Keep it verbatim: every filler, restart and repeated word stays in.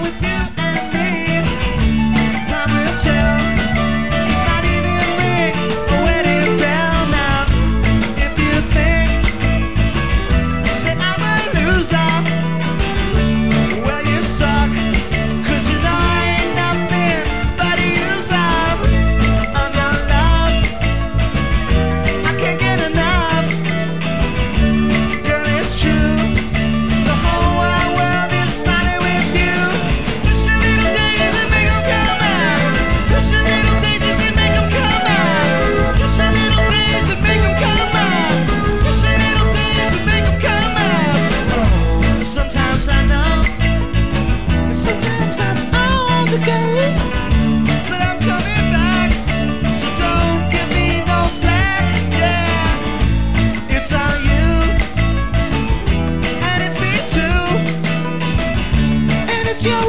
with you and me. Time will tell. You might even ring a wedding bell now. If you think that I'm a loser, well, you suck. 'Cause you know I ain't nothing but a user of your love. I can't get enough. Girl, it's true. The whole wide world is smiling with you. Push your little daisies and make 'em come out. Push your little daisies and make 'em come out. Push your little daisies and make 'em come out. Push your little daisies and make 'em come out. Sometimes I know, and sometimes I'm on the go, but I'm coming back, so don't give me no flack. Yeah, it's all you, and it's me too, and it's your